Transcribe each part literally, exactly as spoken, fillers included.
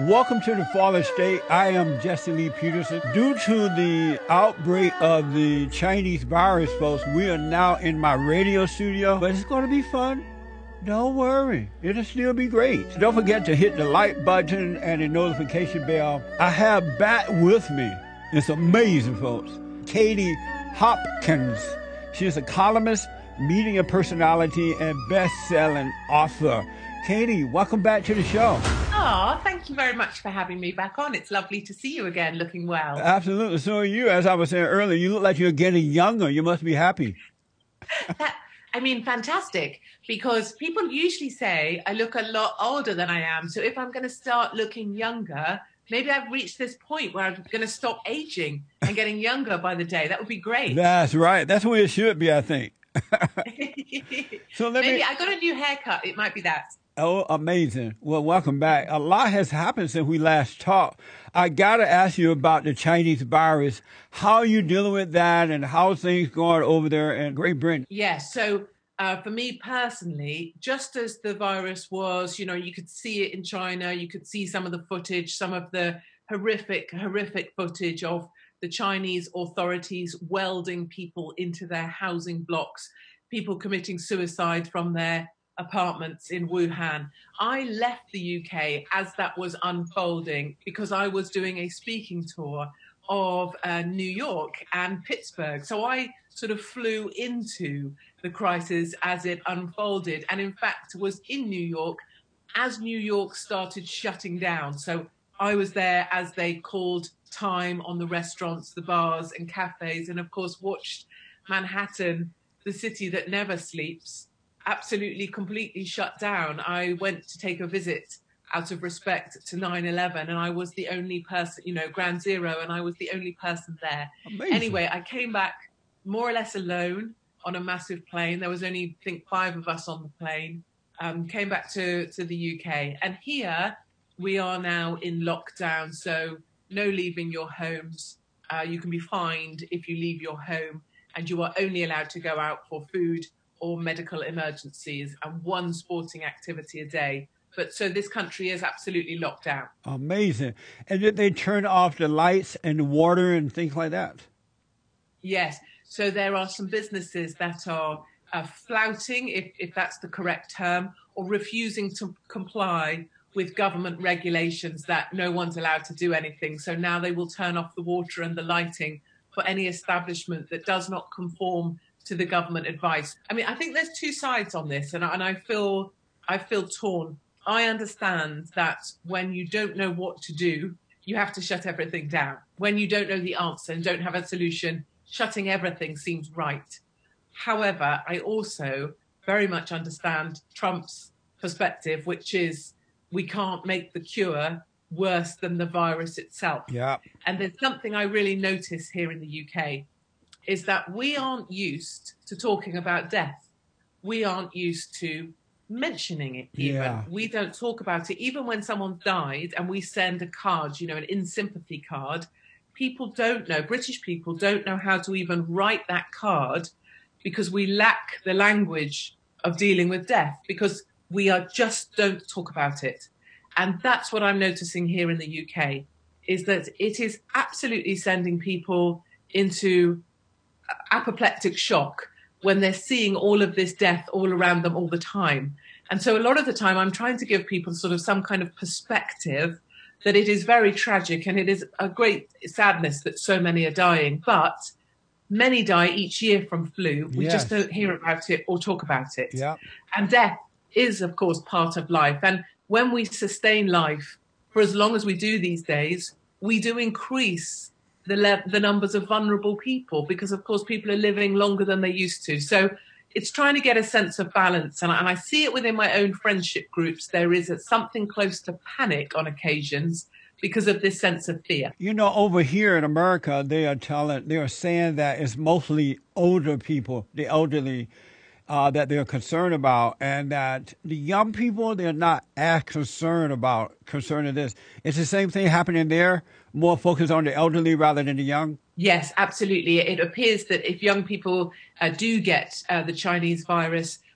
Welcome to the Fallen State. I am Jesse Lee Peterson. Due to the outbreak of the Chinese virus, folks, we are now in my radio studio, but it's going to be fun. Don't worry. It'll still be great. Don't forget to hit the like button and the notification bell. I have back with me, it's amazing, folks, Katie Hopkins. She's a columnist, media personality, and best-selling author. Katie, welcome back to the show. Oh, thank you very much for having me back on. It's lovely to see you again, looking well. Absolutely. So are you. As I was saying earlier, you look like you're getting younger. You must be happy. That, I mean, fantastic, because people usually say I look a lot older than I am. So if I'm going to start looking younger, maybe I've reached this point where I'm going to stop aging and getting younger by the day. That would be great. That's right. That's where it should be, I think. So let maybe me... I got a new haircut. It might be that. Oh, amazing. Well, welcome back. A lot has happened since we last talked. I got to ask you about the Chinese virus. How are you dealing with that, and how are things going over there in Great Britain? Yes. So uh, for me personally, just as the virus was, you know, you could see it in China, you could see some of the footage, some of the horrific, horrific footage of the Chinese authorities welding people into their housing blocks, people committing suicide from their apartments in Wuhan. I left the U K as that was unfolding because I was doing a speaking tour of uh, New York and Pittsburgh. So I sort of flew into the crisis as it unfolded, and in fact was in New York as New York started shutting down. So I was there as they called time on the restaurants, the bars and cafes, and of course watched Manhattan, the city that never sleeps, absolutely completely shut down. I went to take a visit out of respect to nine eleven, and I was the only person, you know, Ground Zero, and I was the only person there. Amazing. Anyway, I came back more or less alone on a massive plane. There was only, I think, five of us on the plane. Um, came back to, to the U K. And here we are now in lockdown, so no leaving your homes. Uh, you can be fined if you leave your home, and you are only allowed to go out for food or medical emergencies, and one sporting activity a day. But so this country is absolutely locked down. Amazing. And did they turn off the lights and the water and things like that? Yes. So there are some businesses that are uh, flouting, if, if that's the correct term, or refusing to comply with government regulations that no one's allowed to do anything. So now they will turn off the water and the lighting for any establishment that does not conform to the government advice. I mean, I think there's two sides on this, and I, and I feel I feel torn. I understand that when you don't know what to do, you have to shut everything down. When you don't know the answer and don't have a solution, shutting everything seems right. However, I also very much understand Trump's perspective, which is we can't make the cure worse than the virus itself. Yeah. And there's something I really notice here in the U K, is that we aren't used to talking about death. We aren't used to mentioning it even. Yeah. We don't talk about it. Even when someone died and we send a card, you know, an in-sympathy card, people don't know, British people don't know how to even write that card because we lack the language of dealing with death, because we are just don't talk about it. And that's what I'm noticing here in the U K, is that it is absolutely sending people into apoplectic shock when they're seeing all of this death all around them all the time. And so a lot of the time I'm trying to give people sort of some kind of perspective that it is very tragic, and it is a great sadness that so many are dying, but many die each year from flu. We Yes. just don't hear about it or talk about it. Yeah. And death is, of course, part of life. And when we sustain life for as long as we do these days, we do increase the le- the numbers of vulnerable people, because, of course, people are living longer than they used to. So it's trying to get a sense of balance. And I, and I see it within my own friendship groups. There is a, something close to panic on occasions because of this sense of fear. You know, over here in America, they are telling, they are saying that it's mostly older people, the elderly, uh, that they're concerned about, and that the young people, they're not as concerned about concerning this. It's the same thing happening there, more focus on the elderly rather than the young? Yes, absolutely. It appears that if young people uh, do get uh, the Chinese virus,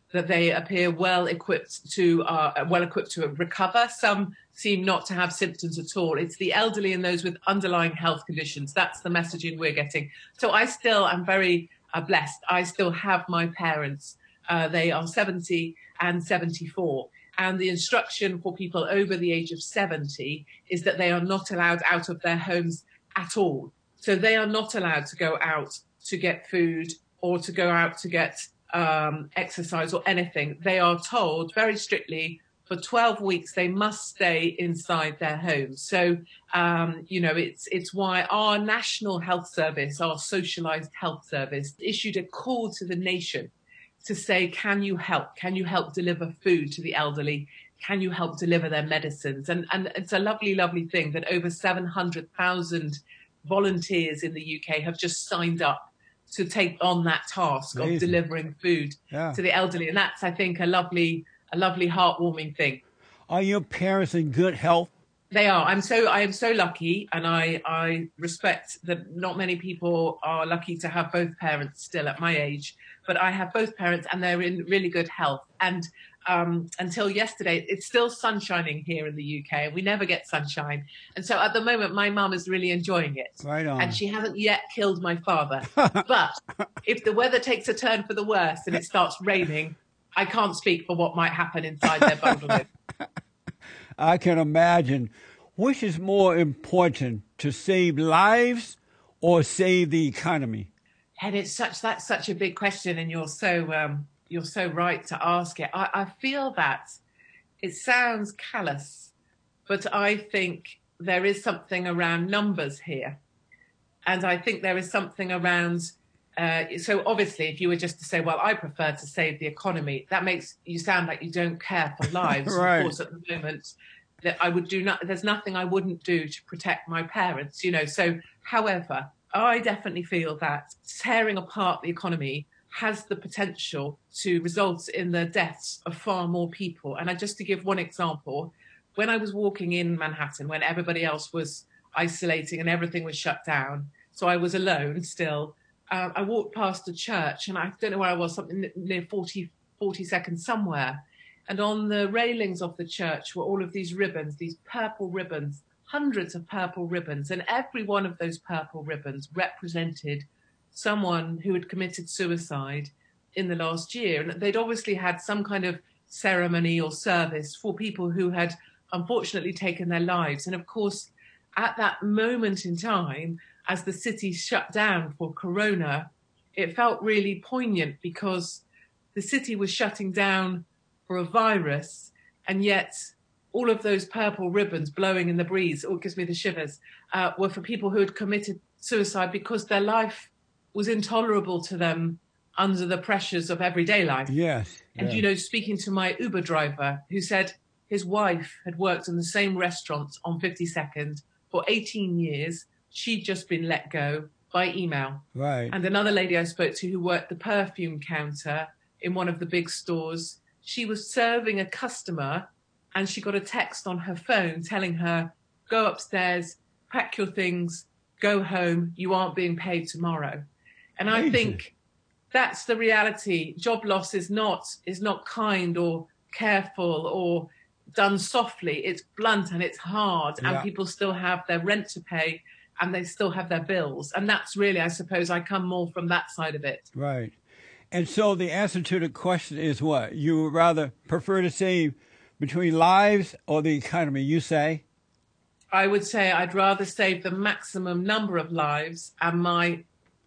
that they appear well equipped to uh, well equipped to recover. Some seem not to have symptoms at all. It's the elderly and those with underlying health conditions. That's the messaging we're getting. So I still am very uh, blessed. I still have my parents. Uh, they are seventy and seventy-four. And the instruction for people over the age of seventy is that they are not allowed out of their homes at all. So they are not allowed to go out to get food or to go out to get um, exercise or anything. They are told very strictly for twelve weeks they must stay inside their homes. So, um, you know, it's it's why our National Health Service, our socialised health service, issued a call to the nation to say, can you help? Can you help deliver food to the elderly? Can you help deliver their medicines? And, and it's a lovely, lovely thing that over seven hundred thousand volunteers in the U K have just signed up to take on that task Amazing. Of delivering food yeah. to the elderly. And that's, I think, a lovely, a lovely, heartwarming thing. Are your parents in good health? They are. I'm so I am so lucky, and I, I respect that not many people are lucky to have both parents still at my age. But I have both parents, and they're in really good health. And um, until yesterday, it's still sun shining here in the U K, and we never get sunshine. And so at the moment, my mum is really enjoying it. Right on. And she hasn't yet killed my father. But if the weather takes a turn for the worse and it starts raining, I can't speak for what might happen inside their bungalow. I can imagine. Which is more important, to save lives or save the economy? And it's such that's such a big question, and you're so um, you're so right to ask it. I, I feel that it sounds callous, but I think there is something around numbers here, and I think there is something around. Uh, so obviously, if you were just to say, "Well, I prefer to save the economy," that makes you sound like you don't care for lives. Right. Of course, at the moment, that I would do not. There's nothing I wouldn't do to protect my parents. You know. So, however, I definitely feel that tearing apart the economy has the potential to result in the deaths of far more people. And I, just to give one example, when I was walking in Manhattan, when everybody else was isolating and everything was shut down, so I was alone still, uh, I walked past a church, and I don't know where I was, something near forty, forty seconds somewhere. And on the railings of the church were all of these ribbons, these purple ribbons, hundreds of purple ribbons, and every one of those purple ribbons represented someone who had committed suicide in the last year. And they'd obviously had some kind of ceremony or service for people who had unfortunately taken their lives. And of course, at that moment in time, as the city shut down for Corona, it felt really poignant because the city was shutting down for a virus, and yet all of those purple ribbons blowing in the breeze, oh, it gives me the shivers, uh, were for people who had committed suicide because their life was intolerable to them under the pressures of everyday life. Yes. And, yes. you know, speaking to my Uber driver who said his wife had worked in the same restaurant on fifty-second for eighteen years. She'd just been let go by email. Right. And another lady I spoke to who worked the perfume counter in one of the big stores, she was serving a customer and she got a text on her phone telling her, go upstairs, pack your things, go home, you aren't being paid tomorrow. And I Amazing. think that's the reality. Job loss is not is not kind or careful or done softly. It's blunt and it's hard, yeah. and people still have their rent to pay and they still have their bills. And that's really, I suppose, I come more from that side of it. Right. And so the answer to the question is what? You would rather prefer to save between lives or the economy, you say? I would say I'd rather save the maximum number of lives, and my,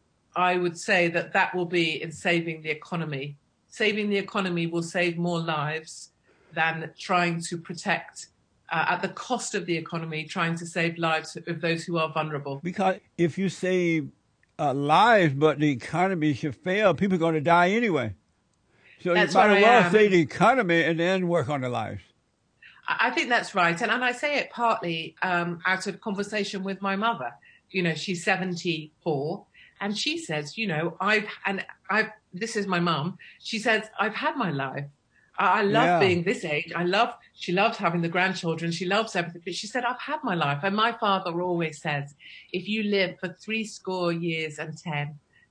I would say that that will be in saving the economy. Saving the economy will save more lives than trying to protect, uh, at the cost of the economy, trying to save lives of those who are vulnerable. Because if you save uh, lives but the economy should fail, people are going to die anyway. So That's you might as well am. save the economy and then work on the lives. I think that's right. And, and I say it partly um, out of conversation with my mother. You know, she's seventy-four, and she says, you know, I've, and I've, this is my mum. She says, I've had my life. I, I love Yeah. being this age. I love, she loves having the grandchildren. She loves everything. But she said, I've had my life. And my father always says, if you live for three score years and ten,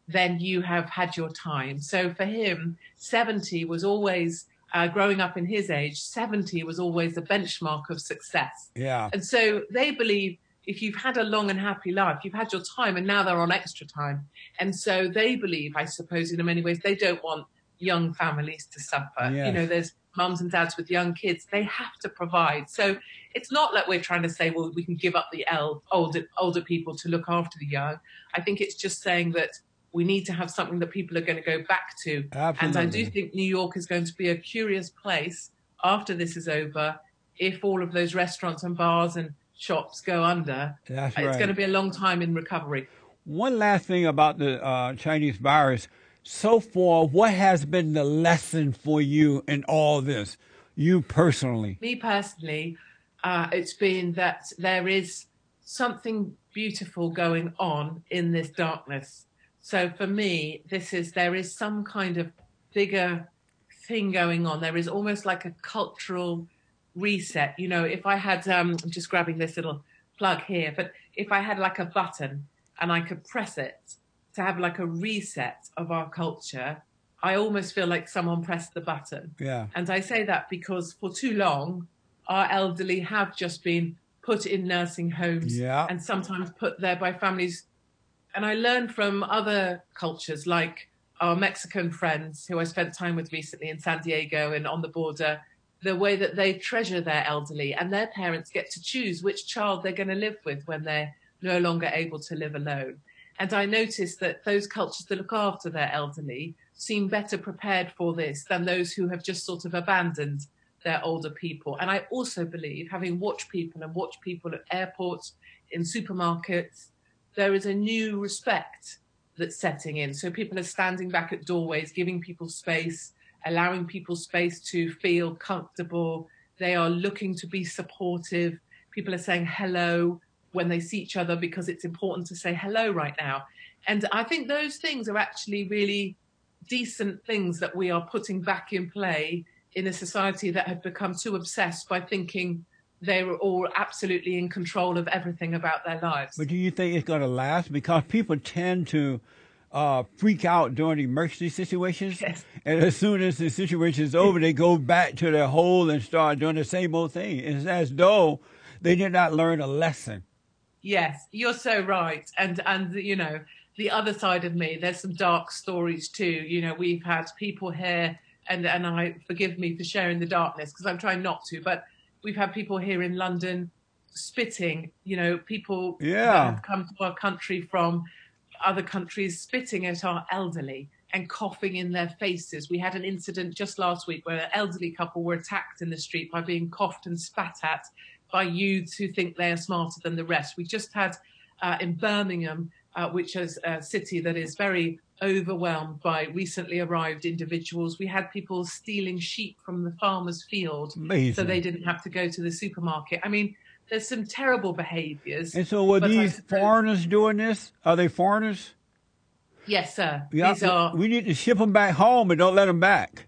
then you have had your time. So for him, seventy was always, uh, growing up in his age, seventy was always the benchmark of success. Yeah. And so they believe if you've had a long and happy life, you've had your time, and now they're on extra time. And so they believe, I suppose, in many ways, they don't want young families to suffer. Yes. You know, there's mums and dads with young kids. They have to provide. So it's not like we're trying to say, well, we can give up the el- older, older people to look after the young. I think it's just saying that we need to have something that people are going to go back to. Absolutely. And I do think New York is going to be a curious place after this is over, if all of those restaurants and bars and shops go under. That's It's right. going to be a long time in recovery. One last thing about the uh, Chinese virus. So far, what has been the lesson for you in all this, you personally? Me personally, uh, it's been that there is something beautiful going on in this darkness. So for me, this is, there is some kind of bigger thing going on. There is almost like a cultural reset. You know, if I had, um, I'm just grabbing this little plug here, but if I had like a button and I could press it to have like a reset of our culture, I almost feel like someone pressed the button. Yeah. And I say that because for too long, our elderly have just been put in nursing homes Yeah. and sometimes put there by families. And I learned from other cultures, like our Mexican friends who I spent time with recently in San Diego and on the border, the way that they treasure their elderly, and their parents get to choose which child they're going to live with when they're no longer able to live alone. And I noticed that those cultures that look after their elderly seem better prepared for this than those who have just sort of abandoned their older people. And I also believe, having watched people and watched people at airports, in supermarkets, there is a new respect that's setting in. So people are standing back at doorways, giving people space, allowing people space to feel comfortable. They are looking to be supportive. People are saying hello when they see each other because it's important to say hello right now. And I think those things are actually really decent things that we are putting back in play in a society that had become too obsessed by thinking they were all absolutely in control of everything about their lives. But do you think it's going to last? Because people tend to uh, freak out during emergency situations. Yes. And as soon as the situation is over, they go back to their hole and start doing the same old thing. It's as though they did not learn a lesson. Yes, you're so right. And, and you know, the other side of me, there's some dark stories too. You know, we've had people here, and, and I forgive me for sharing the darkness because I'm trying not to, but we've had people here in London spitting, you know, people Yeah. that have come to our country from other countries spitting at our elderly and coughing in their faces. We had an incident just last week where an elderly couple were attacked in the street by being coughed and spat at by youths who think they are smarter than the rest. We just had uh, in Birmingham, uh, which is a city that is very overwhelmed by recently arrived individuals. We had people stealing sheep from the farmer's field Amazing. so they didn't have to go to the supermarket. I mean, there's some terrible behaviors. And so were but I these suppose- foreigners doing this? Are they foreigners? Yes, sir. Yeah, These are. we need to ship them back home and don't let them back.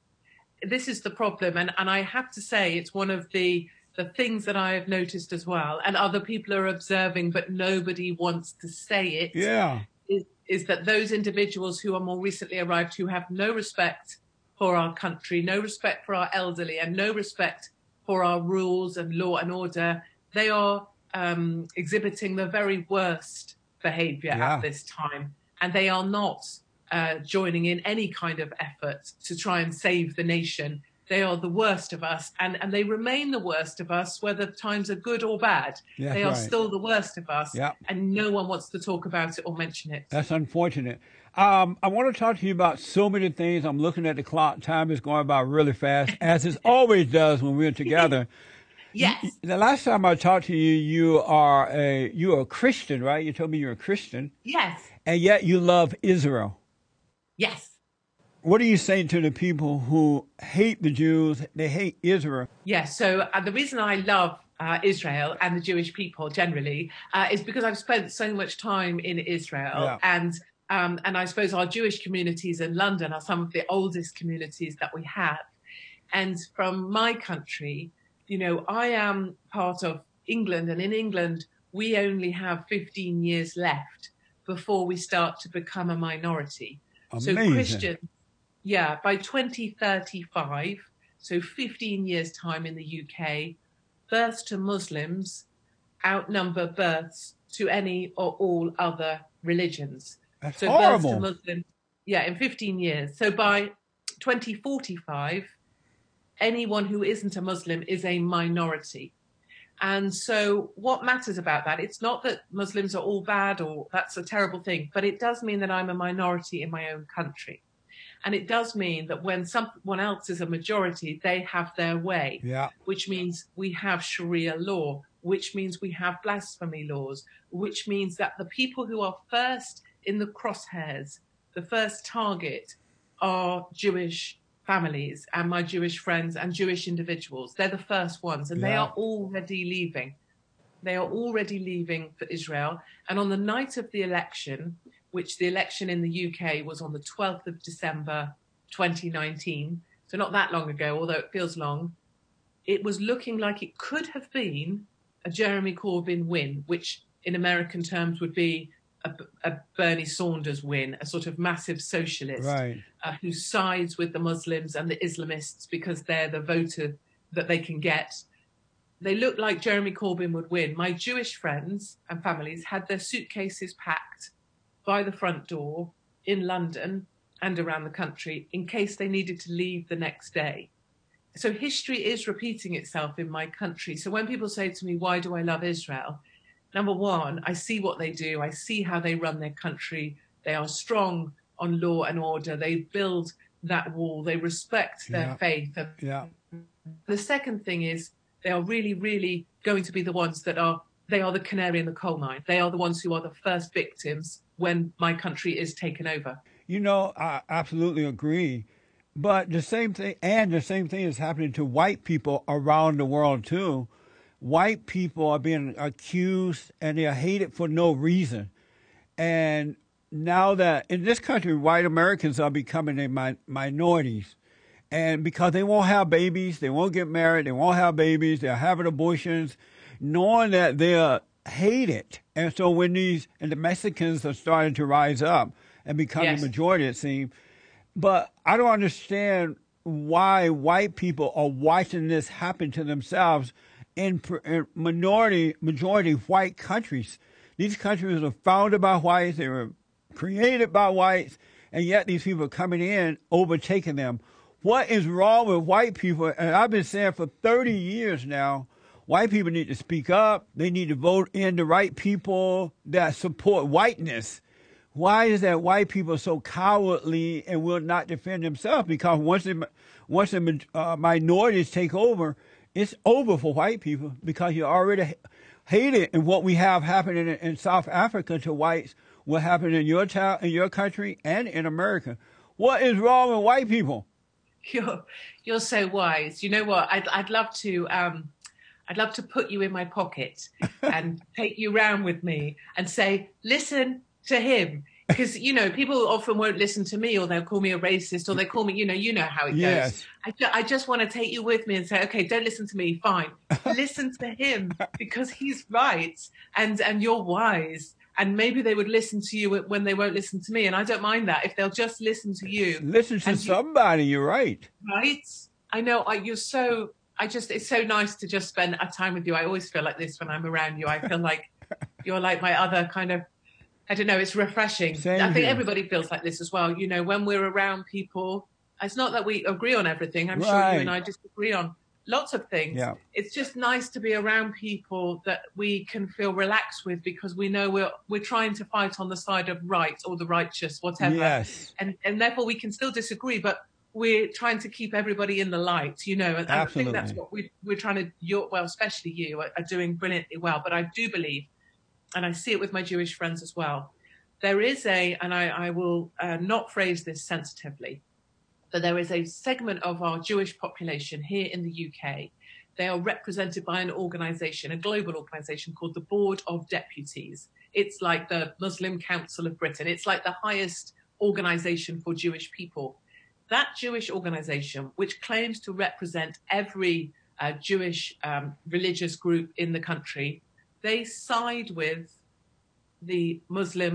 This is the problem, and and I have to say it's one of the the things that I have noticed as well, and other people are observing, but nobody wants to say it. Yeah. Is, is that those individuals who are more recently arrived, who have no respect for our country, no respect for our elderly, and no respect for our rules and law and order, they are um, exhibiting the very worst behaviour Yeah. at this time. And they are not uh, joining in any kind of effort to try and save the nation. They are the worst of us, and, and they remain the worst of us, whether times are good or bad. That's they are right. still the worst of us, Yeah. and no one wants to talk about it or mention it. That's unfortunate. Um, I want to talk to you about so many things. I'm looking at the clock. Time is going by really fast, as it always does when we're together. Yes. The last time I talked to you, you are a you are a Christian, right? You told me you're a Christian, Yes. and yet you love Israel. Yes. What are you saying to the people who hate the Jews? They hate Israel. Yes. So uh, the reason I love uh, Israel and the Jewish people generally uh, is because I've spent so much time in Israel, Yeah. and um, and I suppose our Jewish communities in London are some of the oldest communities that we have. And from my country, you know, I am part of England, and in England we only have fifteen years left before we start to become a minority. Amazing. So Christian, yeah, by twenty thirty-five, so fifteen years time in the U K, births to Muslims outnumber births to any or all other religions. That's so horrible. Births to Muslims, yeah, in fifteen years. So by twenty forty-five, anyone who isn't a Muslim is a minority. And so what matters about that? It's not that Muslims are all bad or that's a terrible thing, but it does mean that I'm a minority in my own country. And it does mean that when someone else is a majority, they have their way, yeah. which means we have Sharia law, which means we have blasphemy laws, which means that the people who are first in the crosshairs, the first target, are Jewish families and my Jewish friends and Jewish individuals. They're the first ones, and yeah. they are already leaving. They are already leaving for Israel. And on the night of the election, which the election in the U K was on the twelfth of December, twenty nineteen, so not that long ago, although it feels long, it was looking like it could have been a Jeremy Corbyn win, which in American terms would be a, a Bernie Sanders win, a sort of massive socialist right. uh, who sides with the Muslims and the Islamists because they're the voter that they can get. They looked like Jeremy Corbyn would win. My Jewish friends and families had their suitcases packed by the front door in London and around the country in case they needed to leave the next day. So history is repeating itself in my country. So when people say to me, why do I love Israel? Number one, I see what they do. I see how they run their country. They are strong on law and order. They build that wall. They respect their yeah. faith. And yeah. the second thing is they are really, really going to be the ones that are, they are the canary in the coal mine. They are the ones who are the first victims when my country is taken over. You know, I absolutely agree. But the same thing, and the same thing is happening to white people around the world too. White people are being accused and they are hated for no reason. And now that in this country, white Americans are becoming a mi- minorities. And because they won't have babies, they won't get married, they won't have babies, they're having abortions, knowing that they're hated. And so when these, and the Mexicans are starting to rise up and become yes. the majority, it seems. But I don't understand why white people are watching this happen to themselves in, in minority, majority white countries. These countries are founded by whites, they were created by whites, and yet these people are coming in, overtaking them. What is wrong with white people? And I've been saying for thirty years now, white people need to speak up. They need to vote in the right people that support whiteness. Why is that white people are so cowardly and will not defend themselves? Because once the, once the uh, minorities take over, it's over for white people because you already hate it. And what we have happening in, in South Africa to whites will happen in your town, in your country, and in America. What is wrong with white people? You're you're so wise. You know what? I'd I'd love to um, I'd love to put you in my pocket and take you round with me and say, listen to him. Because, you know, people often won't listen to me or they'll call me a racist or they call me, you know, you know how it yes. goes. I, ju- I just want to take you with me and say, okay, don't listen to me. Fine. Listen to him because he's right and, and you're wise. And maybe they would listen to you when they won't listen to me. And I don't mind that if they'll just listen to you. Listen to somebody. You, you're right. Right. I know. I, you're so, I just, it's so nice to just spend a time with you. I always feel like this when I'm around you. I feel like you're like my other kind of, I don't know, it's refreshing. Same I think here. everybody feels like this as well. You know, when we're around people, it's not that we agree on everything. I'm right. sure you and I disagree on lots of things. Yeah. It's just nice to be around people that we can feel relaxed with because we know we're we're trying to fight on the side of right or the righteous, whatever. Yes. And and therefore we can still disagree, but we're trying to keep everybody in the light, you know. And I think that's what we, we're trying to, you're, well, especially you, are, are doing brilliantly well. But I do believe, and I see it with my Jewish friends as well, there is a, and I, I will uh, not phrase this sensitively, but there is a segment of our Jewish population here in the U K. They are represented by an organization, a global organization called the Board of Deputies. It's like the Muslim Council of Britain. It's like the highest organization for Jewish people. That Jewish organization, which claims to represent every uh, Jewish um, religious group in the country, they side with the Muslim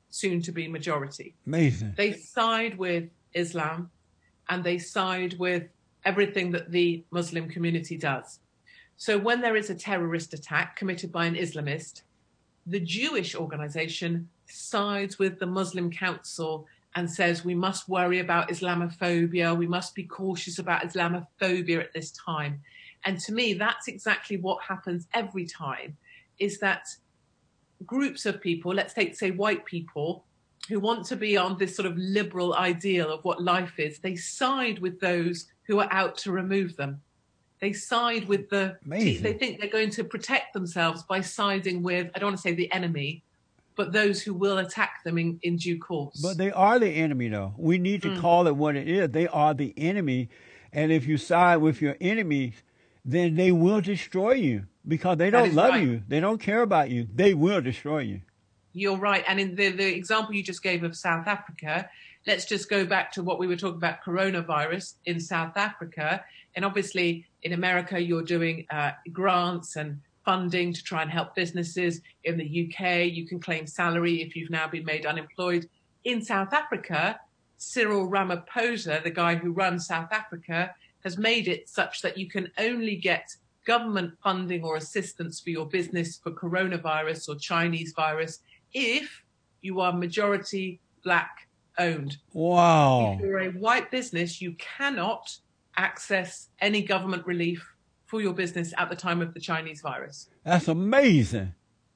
soon to be majority. Amazing. They side with Islam and they side with everything that the Muslim community does. So when there is a terrorist attack committed by an Islamist, the Jewish organization sides with the Muslim Council and says we must worry about Islamophobia, we must be cautious about Islamophobia at this time. And to me, that's exactly what happens every time, is that groups of people, let's take, say, white people, who want to be on this sort of liberal ideal of what life is, they side with those who are out to remove them. They side with the, Amazing. They think they're going to protect themselves by siding with, I don't want to say the enemy, but those who will attack them in, in due course. But they are the enemy, though. We need to Mm. call it what it is. They are the enemy. And if you side with your enemies, then they will destroy you because they That don't is love right. you. They don't care about you. They will destroy you. You're right. And in the, the example you just gave of South Africa, let's just go back to what we were talking about, coronavirus in South Africa. And obviously in America, you're doing uh, grants and funding to try and help businesses. In the U K, you can claim salary if you've now been made unemployed. In South Africa, Cyril Ramaphosa, the guy who runs South Africa, has made it such that you can only get government funding or assistance for your business for coronavirus or Chinese virus if you are majority black owned. Wow. If you're a white business, you cannot access any government relief for your business at the time of the Chinese virus. That's amazing.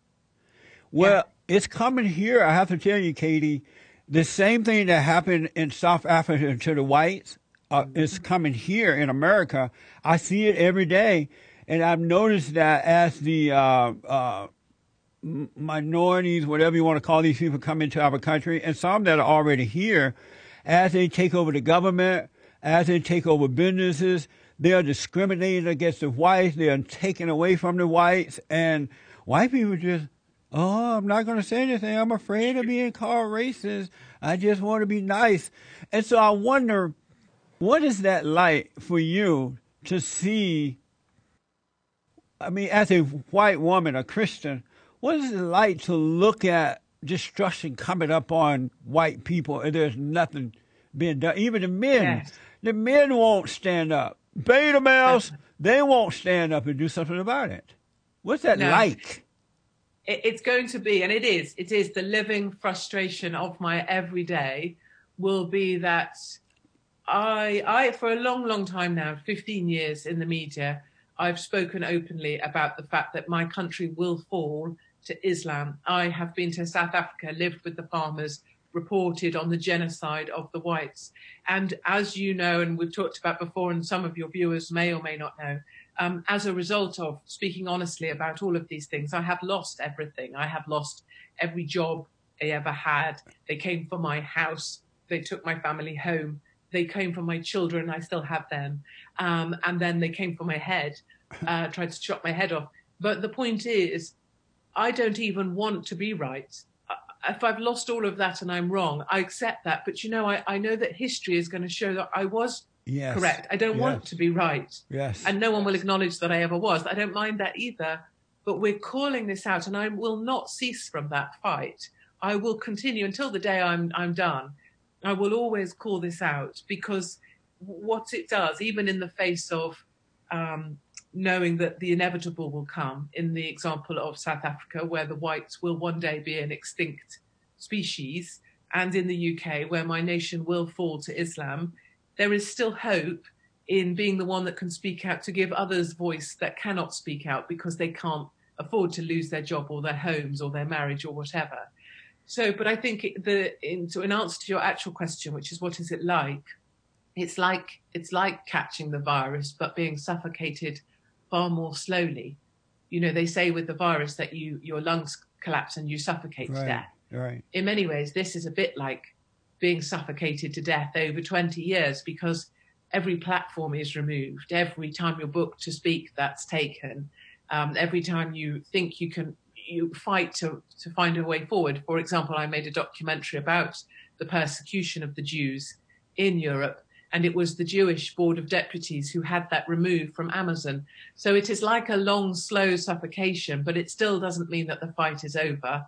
Well, yeah. It's coming here. I have to tell you, Katie, the same thing that happened in South Africa to the whites uh, is coming here in America. I see it every day. And I've noticed that as the uh, uh, minorities, whatever you want to call these people, come into our country, and some that are already here, as they take over the government, as they take over businesses, they are discriminating against the whites. They are taken away from the whites. And white people just, oh, I'm not going to say anything. I'm afraid of being called racist. I just want to be nice. And so I wonder, what is that like for you to see? I mean, as a white woman, a Christian, what is it like to look at destruction coming up on white people and there's nothing being done? Even the men, Yes. the men won't stand up. Beta males, they won't stand up and do something about it. What's that No. like? It, it's going to be, and it is, it is the living frustration of my everyday will be that I, I, for a long, long time now, fifteen years in the media, I've spoken openly about the fact that my country will fall to Islam. I have been to South Africa, lived with the farmers, reported on the genocide of the whites. And as you know, and we've talked about before, and some of your viewers may or may not know, um, as a result of speaking honestly about all of these things, I have lost everything. I have lost every job I ever had. They came for my house. They took my family home. They came for my children. I still have them. Um, and then they came for my head, uh, tried to chop my head off. But the point is, I don't even want to be right. If I've lost all of that and I'm wrong, I accept that. But, you know, I, I know that history is going to show that I was Yes. correct. I don't Yes. want to be right. Yes. And no one will acknowledge that I ever was. I don't mind that either. But we're calling this out, and I will not cease from that fight. I will continue until the day I'm I'm done. I will always call this out, because what it does, even in the face of um, knowing that the inevitable will come, in the example of South Africa, where the whites will one day be an extinct species, and in the U K, where my nation will fall to Islam, there is still hope in being the one that can speak out to give others voice that cannot speak out because they can't afford to lose their job or their homes or their marriage or whatever. So, but I think it, the in, so in answer to your actual question, which is what is it like? It's like it's like catching the virus, but being suffocated far more slowly. You know, they say with the virus that you your lungs collapse and you suffocate Right. to death. Right. In many ways, this is a bit like being suffocated to death over twenty years, because every platform is removed. Every time you're booked to speak, that's taken. Um, every time you think you can, you fight to, to find a way forward. For example, I made a documentary about the persecution of the Jews in Europe, and it was the Jewish Board of Deputies who had that removed from Amazon. So it is like a long, slow suffocation, but it still doesn't mean that the fight is over.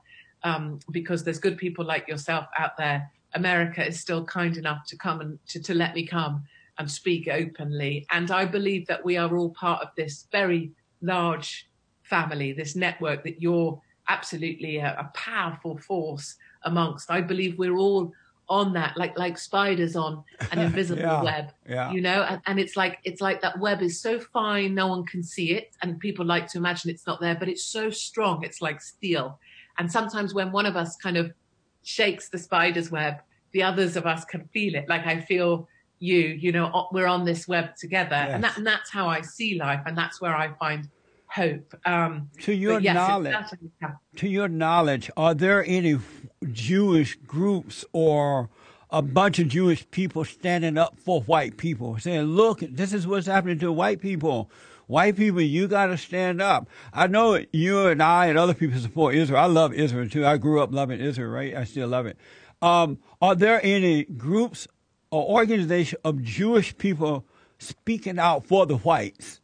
um, because there's good people like yourself out there. America is still kind enough to come and to, to let me come and speak openly. And I believe that we are all part of this very large family, this network that you're absolutely a, a powerful force amongst. I believe we're all on that, like like spiders on an invisible yeah, web, yeah. you know, and, and it's like it's like that web is so fine, no one can see it, and people like to imagine it's not there, but it's so strong, it's like steel. And sometimes when one of us kind of shakes the spider's web, the others of us can feel it. Like I feel you, you know, we're on this web together, yes. and that and that's how I see life, and that's where I find hope. Um, to your yes, knowledge, to your knowledge, are there any Jewish groups or a bunch of Jewish people standing up for white people, saying, "Look, this is what's happening to white people. White people, you got to stand up"? I know you and I and other people support Israel. I love Israel too. I grew up loving Israel, right? I still love it. Um, are there any groups or organizations of Jewish people speaking out for the whites?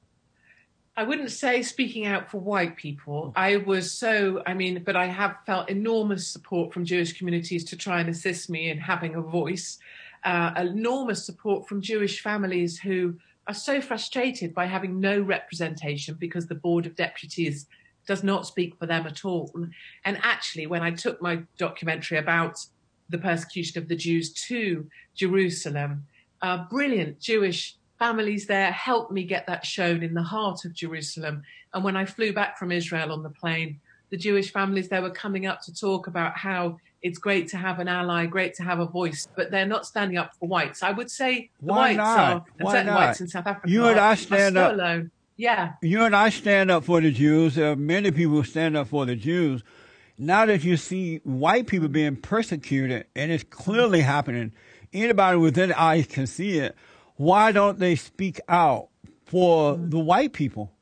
I wouldn't say speaking out for white people. I was so, I mean, but I have felt enormous support from Jewish communities to try and assist me in having a voice. Uh, enormous support from Jewish families who are so frustrated by having no representation because the Board of Deputies does not speak for them at all. And actually, when I took my documentary about the persecution of the Jews to Jerusalem, uh, brilliant Jewish families there helped me get that shown in the heart of Jerusalem. And when I flew back from Israel on the plane, the Jewish families there were coming up to talk about how it's great to have an ally, great to have a voice, but they're not standing up for whites. I would say the Why whites not? are, and Why certain not? whites in South Africa You and are, I stand are up. still alone. Yeah. You and I stand up for the Jews. There are many people who stand up for the Jews. Now that you see white people being persecuted, and it's clearly happening, anybody within eyes can see it. Why don't they speak out for the white people?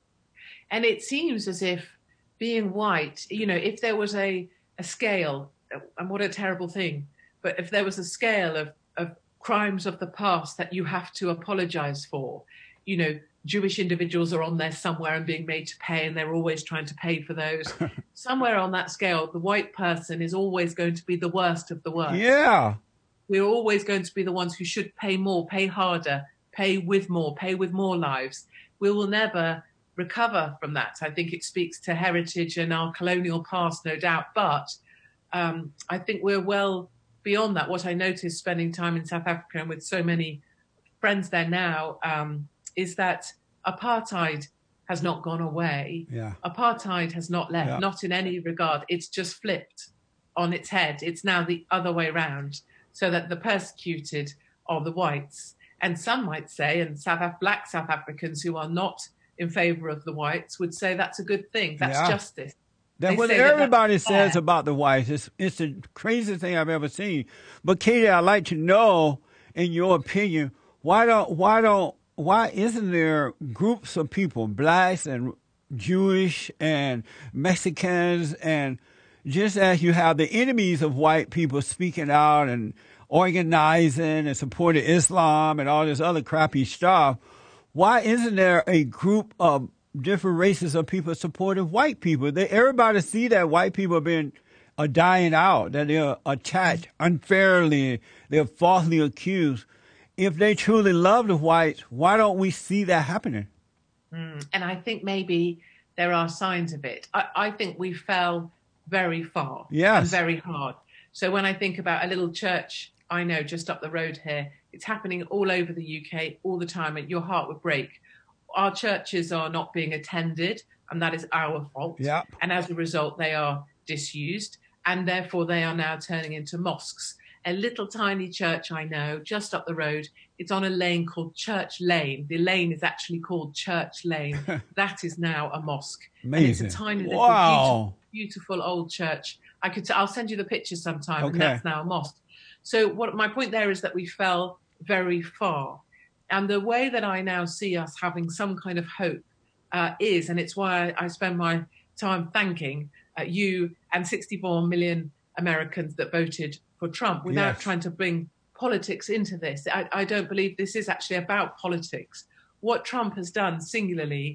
And it seems as if being white, you know, if there was a, a scale, and what a terrible thing, but if there was a scale of, of crimes of the past that you have to apologize for, you know, Jewish individuals are on there somewhere and being made to pay, and they're always trying to pay for those. Somewhere on that scale, the white person is always going to be the worst of the worst. Yeah. We're always going to be the ones who should pay more, pay harder, pay with more, pay with more lives. We will never recover from that. I think it speaks to heritage and our colonial past, no doubt. But um, I think we're well beyond that. What I noticed spending time in South Africa and with so many friends there now um, is that apartheid has not gone away. Yeah. Apartheid has not left, Yeah. not in any regard. It's just flipped on its head. It's now the other way around, so that the persecuted are the whites. And some might say, and South Af- black South Africans who are not in favor of the whites would say that's a good thing. That's Yeah. justice. That's They what say that everybody that's says fair. about the whites. It's, it's the craziest thing I've ever seen. But Katie, I'd like to know, in your opinion, why don't, why don't, why isn't there groups of people, blacks and Jewish and Mexicans, and just as you have the enemies of white people speaking out and organizing and supporting Islam and all this other crappy stuff, why isn't there a group of different races of people supporting white people? They, everybody see that white people are being are dying out, that they're attacked unfairly, they're falsely accused. If they truly love the whites, why don't we see that happening? Mm. And I think maybe there are signs of it. I, I think we fell very far Yes. and very hard. So when I think about a little church I know just up the road here, it's happening all over the U K all the time, and your heart would break. Our churches are not being attended, and that is our fault. Yep. And as a result, they are disused, and therefore they are now turning into mosques. A little tiny church I know just up the road, it's on a lane called Church Lane. The lane is actually called Church Lane. That is now a mosque. Amazing. And it's a tiny little Wow. beautiful, beautiful old church. I could, t- I'll send you the pictures sometime, Okay. and that's now a mosque. So what my point there is that we fell very far. And the way that I now see us having some kind of hope uh, is, and it's why I spend my time thanking uh, you and sixty-four million Americans that voted for Trump without Yes. trying to bring politics into this. I, I don't believe this is actually about politics. What Trump has done singularly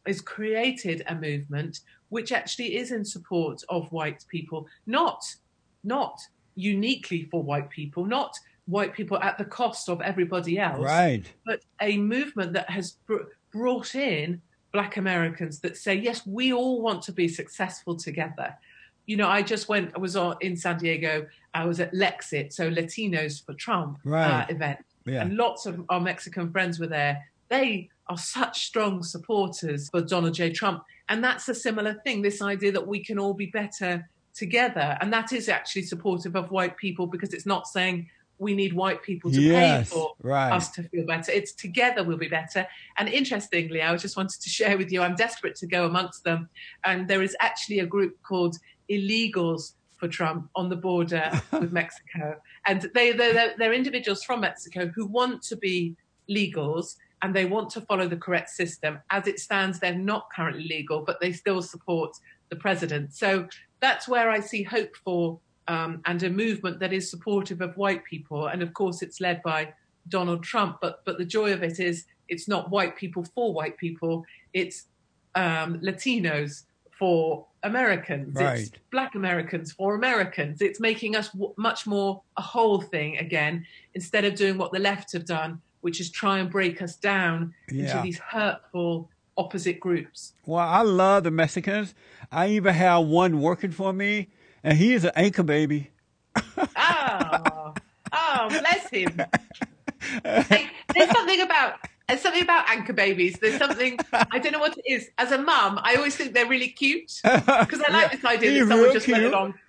has created a movement which actually is in support of white people, not, not uniquely for white people, not white people at the cost of everybody else, right. but a movement that has br- brought in Black Americans that say, yes, we all want to be successful together. You know, I just went, I was on, in San Diego, I was at Lexit, so Latinos for Trump right. uh, event, yeah. and lots of our Mexican friends were there. They are such strong supporters for Donald J. Trump. And that's a similar thing, this idea that we can all be better together. And that is actually supportive of white people, because it's not saying we need white people to yes, pay for right. us to feel better. It's together we'll be better. And interestingly, I just wanted to share with you, I'm desperate to go amongst them. And there is actually a group called Illegals for Trump on the border with Mexico. And they, they're, they're individuals from Mexico who want to be legals, and they want to follow the correct system. As it stands, they're not currently legal, but they still support the president. So that's where I see hope for um, and a movement that is supportive of white people. And of course, it's led by Donald Trump. But but the joy of it is it's not white people for white people. It's um, Latinos for Americans. Right. It's Black Americans for Americans. It's making us w- much more a whole thing again, instead of doing what the left have done, which is try and break us down yeah. into these hurtful opposite groups. Well, I love the Mexicans. I even have one working for me, and he is an anchor baby. Oh, oh, bless him. Like, there's something about there's something about anchor babies. There's something, I don't know what it is. As a mum, I always think they're really cute, because I like yeah, this idea that someone just cute. went along.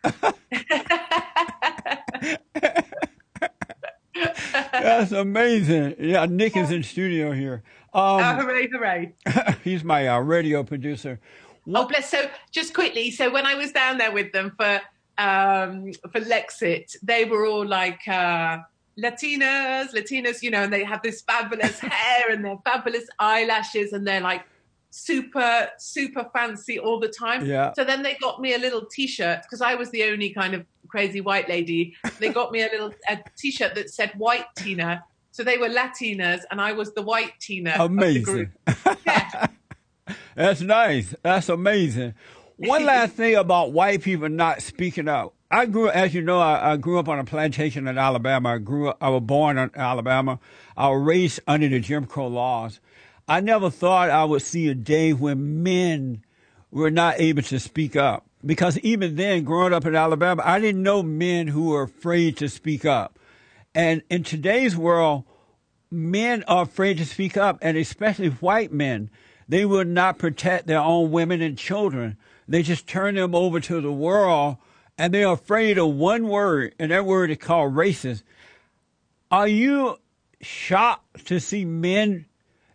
That's amazing. Yeah, Nick is in studio here. Um, oh, hooray, hooray. He's my uh, radio producer. What? Oh, bless. So just quickly, so when I was down there with them for um, for Lexit, they were all like uh, Latinas, Latinas, you know, and they have this fabulous hair and their fabulous eyelashes, and they're like super, super fancy all the time. Yeah. So then they got me a little T-shirt, because I was the only kind of crazy white lady. They got me a little a T-shirt that said White Tina. So they were Latinas, and I was the white Tina. Amazing. Of the group. Yeah. That's nice. That's amazing. One last thing about white people not speaking up. I grew, as you know, I, I grew up on a plantation in Alabama. I grew up, I was born in Alabama. I was raised under the Jim Crow laws. I never thought I would see a day when men were not able to speak up. Because even then, growing up in Alabama, I didn't know men who were afraid to speak up. And in today's world, men are afraid to speak up, and especially white men. They will not protect their own women and children. They just turn them over to the world, and they're afraid of one word, and that word is called racist. Are you shocked to see men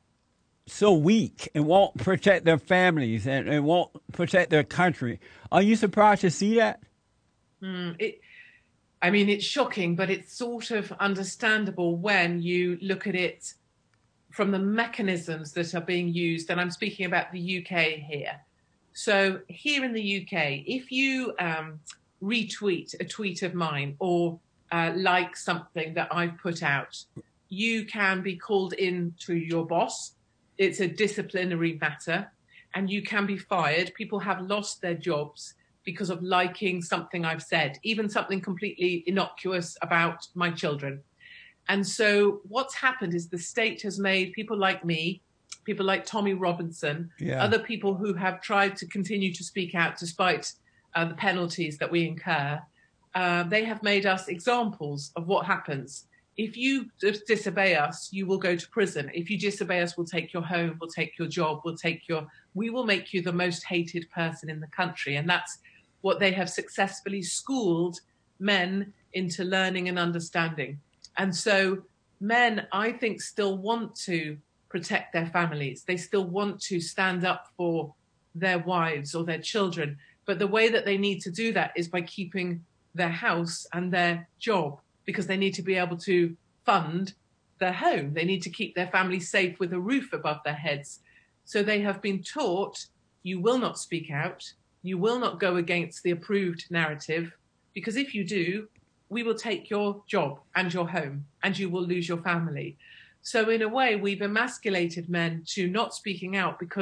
so weak and won't protect their families and, and won't protect their country? Are you surprised to see that? Mm, it, I mean, it's shocking, but it's sort of understandable when you look at it from the mechanisms that are being used. And I'm speaking about the U K here. So here in the U K, if you um, retweet a tweet of mine or uh, like something that I've put out, you can be called in to your boss. It's a disciplinary matter, and you can be fired. People have lost their jobs because of liking something I've said, even something completely innocuous about my children. And so what's happened is the state has made people like me, people like Tommy Robinson, yeah. other people who have tried to continue to speak out despite uh, the penalties that we incur, uh, they have made us examples of what happens. If you dis- disobey us, you will go to prison. If you disobey us, we'll take your home, we'll take your job, we'll take your, we will make you the most hated person in the country. And that's what they have successfully schooled men into learning and understanding. And so men, I think, still want to protect their families. They still want to stand up for their wives or their children. But the way that they need to do that is by keeping their house and their job, because they need to be able to fund their home. They need to keep their family safe with a roof above their heads. So they have been taught, you will not speak out. You will not go against the approved narrative, because if you do, we will take your job and your home, and you will lose your family. So in a way, we've emasculated men to not speaking out because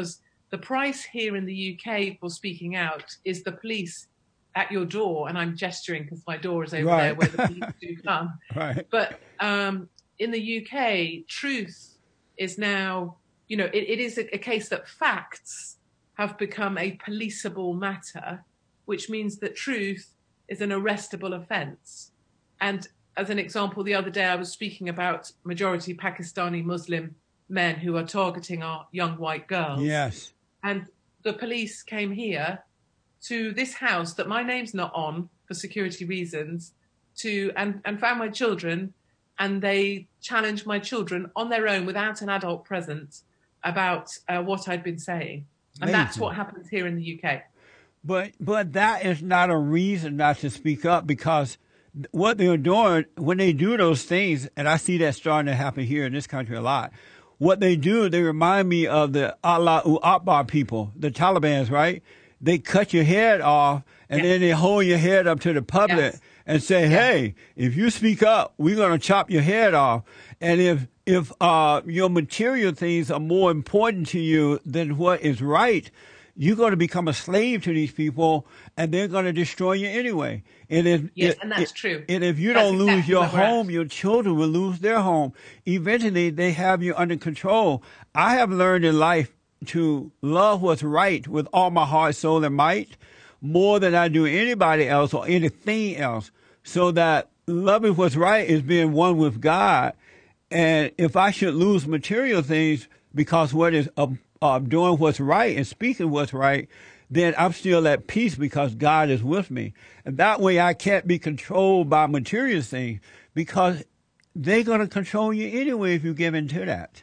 The price here in the U K for speaking out is the police at your door, and I'm gesturing because my door is over Right. there where the police do come. Right. But um, in the U K, truth is now, you know, it, it is a, a case that facts have become a policeable matter, which means that truth is an arrestable offence. And as an example, the other day I was speaking about majority Pakistani Muslim men who are targeting our young white girls. Yes. And the police came here to this house that my name's not on for security reasons to and, and found my children, and they challenged my children on their own without an adult present about uh, what I'd been saying. And Amazing. that's what happens here in the U K. But but that is not a reason not to speak up, because what they're doing when they do those things, and I see that starting to happen here in this country a lot. What they do, they remind me of the Allahu Akbar people, the Taliban's, right? They cut your head off, and Yes. then they hold your head up to the public Yes. and say, Yes. hey, if you speak up, we're going to chop your head off. And if if uh, your material things are more important to you than what is right, you're going to become a slave to these people, and they're going to destroy you anyway. And if Yes, if- and that's if- true. And if you That's don't lose exactly your where we're at. home, your children will lose their home. Eventually, they have you under control. I have learned in life to love what's right with all my heart, soul, and might, more than I do anybody else or anything else. So that loving what's right is being one with God. And if I should lose material things because what is uh, uh, doing what's right and speaking what's right, then I'm still at peace because God is with me. And that way I can't be controlled by material things, because they're going to control you anyway if you give in to that.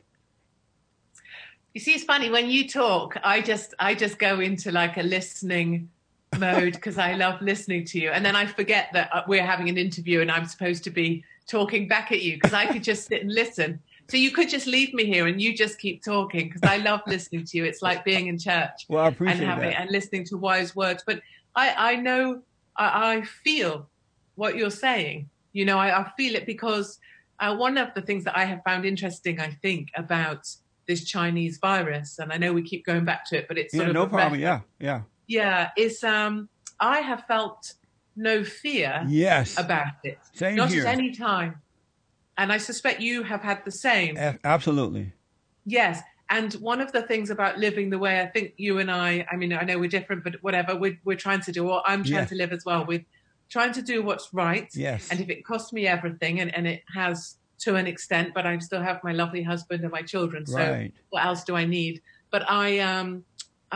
You see, it's funny when you talk, I just I just go into like a listening mode because I love listening to you. And then I forget that uh, we're having an interview and I'm supposed to be talking back at you, because I could just sit and listen. So you could just leave me here and you just keep talking, because I love listening to you. It's like being in church Well, I appreciate and having that. and listening to wise words. But I, I know, I, I feel what you're saying. You know, I, I feel it because uh, one of the things that I have found interesting, I think, about this Chinese virus, and I know we keep going back to it, but it's sort Yeah, of no a problem. reference. Yeah, yeah. Yeah, is um, I have felt no fear Yes. about it, Same not here. at any time, and I suspect you have had the same. A- absolutely. Yes, and one of the things about living the way I think you and I, I mean, I know we're different, but whatever, we're, we're trying to do, or I'm trying Yes. to live as well, with trying to do what's right. Yes. And if it costs me everything, and, and it has to an extent, but I still have my lovely husband and my children, so Right. what else do I need? But I, um,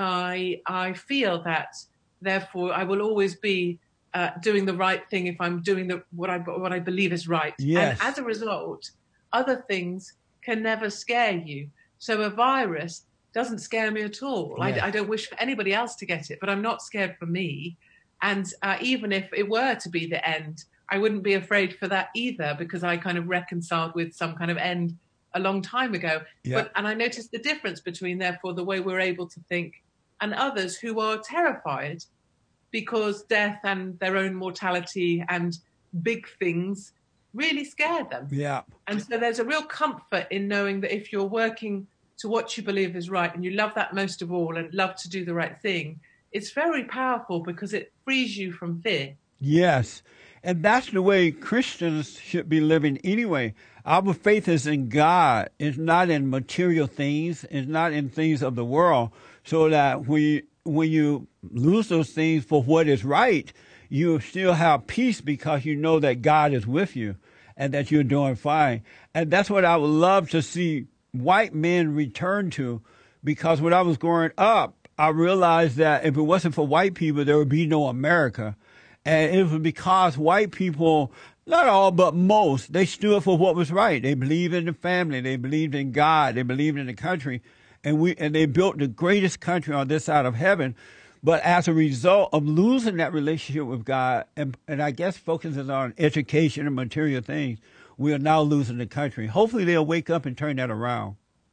I, I feel that, therefore, I will always be uh, doing the right thing if I'm doing the what I what I believe is right. Yes. And as a result, other things can never scare you. So a virus doesn't scare me at all. Yes. I, I don't wish for anybody else to get it, but I'm not scared for me. And uh, even if it were to be the end, I wouldn't be afraid for that either, because I kind of reconciled with some kind of end a long time ago. Yeah. But and I noticed the difference between, therefore, the way we're able to think and others who are terrified because death and their own mortality and big things really scare them. Yeah. And so there's a real comfort in knowing that if you're working to what you believe is right and you love that most of all and love to do the right thing, it's very powerful because it frees you from fear. Yes. And that's the way Christians should be living anyway. Our faith is in God. It's not in material things. It's not in things of the world. So that when you, when you lose those things for what is right, you still have peace because you know that God is with you and that you're doing fine. And that's what I would love to see white men return to, because when I was growing up, I realized that if it wasn't for white people, there would be no America. And it was because white people, not all, but most, they stood for what was right. They believed in the family. They believed in God. They believed in the country. And we and they built the greatest country on this side of heaven. But as a result of losing that relationship with God, and, and I guess focusing on education and material things, we are now losing the country. Hopefully they'll wake up and turn that around.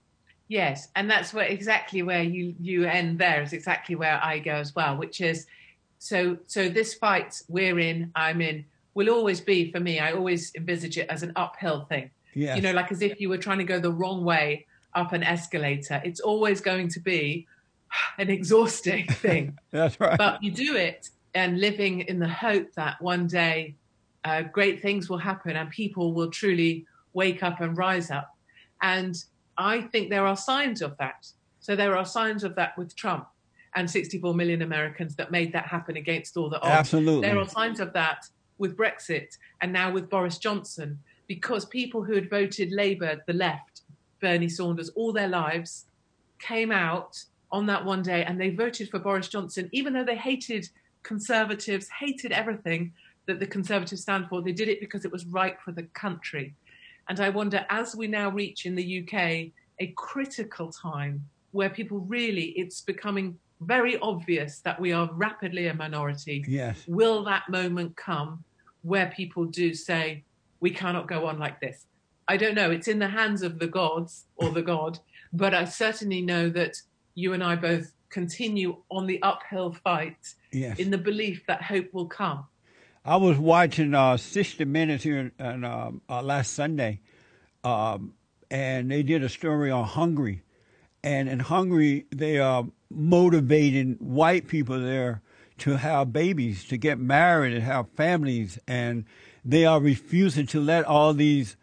Yes, and that's where exactly where you, you end there is exactly where I go as well, which is, so so this fight we're in, I'm in, will always be, for me, I always envisage it as an uphill thing. Yes. You know, like as if you were trying to go the wrong way up an escalator. It's always going to be an exhausting thing. That's right. But you do it and living in the hope that one day uh, great things will happen and people will truly wake up and rise up. And I think there are signs of that. So there are signs of that with Trump and sixty-four million Americans that made that happen against all the odds. Absolutely. There are signs of that with Brexit and now with Boris Johnson, because people who had voted Labour, the left, Bernie Sanders, all their lives, came out on that one day and they voted for Boris Johnson, even though they hated Conservatives, hated everything that the Conservatives stand for. They did it because it was right for the country. And I wonder, as we now reach in the U K a critical time where people really, it's becoming very obvious that we are rapidly a minority. Yes. Will that moment come where people do say, we cannot go on like this? I don't know. It's in the hands of the gods or the God, but I certainly know that you and I both continue on the uphill fight Yes. in the belief that hope will come. I was watching uh, sixty minutes here on, um, uh, last Sunday, um, and they did a story on Hungary. And in Hungary, they are motivating white people there to have babies, to get married and have families. And they are refusing to let all these,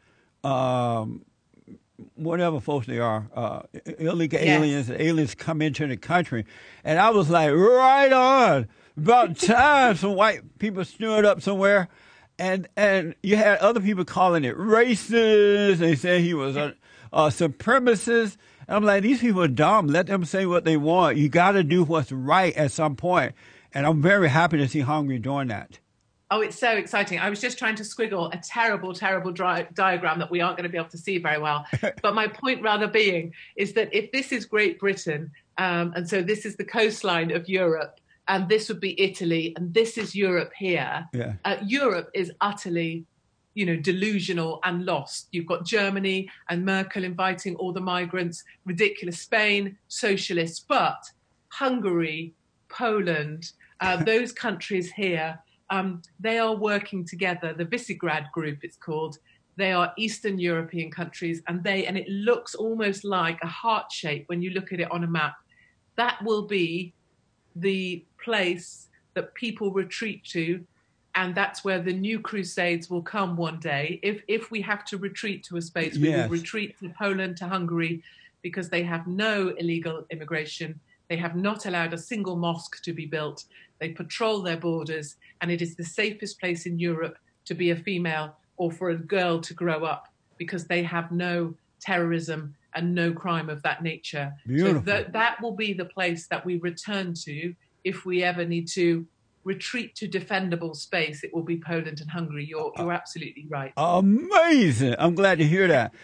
um, whatever folks they are, uh, illegal Yes. aliens, aliens come into the country. And I was like, right on. About time some white people stood up somewhere. And and you had other people calling it racist. They said he was a, a supremacist. I'm like, these people are dumb. Let them say what they want. You got to do what's right at some point. And I'm very happy to see Hungary doing that. Oh, it's so exciting. I was just trying to squiggle a terrible, terrible dri- diagram that we aren't going to be able to see very well. But my point rather being is that if this is Great Britain, um, and so this is the coastline of Europe, and this would be Italy, and this is Europe here, Yeah. uh, Europe is utterly, you know, delusional and lost. You've got Germany and Merkel inviting all the migrants, ridiculous Spain, socialists, but Hungary, Poland, uh, those countries here, um, they are working together. The Visegrad Group, it's called. They are Eastern European countries, and they and it looks almost like a heart shape when you look at it on a map. That will be the place that people retreat to. And that's where the new crusades will come one day. If if we have to retreat to a space, we Yes. will retreat to Poland, to Hungary, because they have no illegal immigration. They have not allowed a single mosque to be built. They patrol their borders, and it is the safest place in Europe to be a female or for a girl to grow up, because they have no terrorism and no crime of that nature. Beautiful. So that, that will be the place that we return to if we ever need to retreat to defendable space. It will be Poland and Hungary. You're you're absolutely right. Amazing. I'm glad to hear that.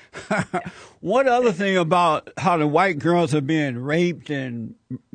One other thing about how the white girls are being raped and,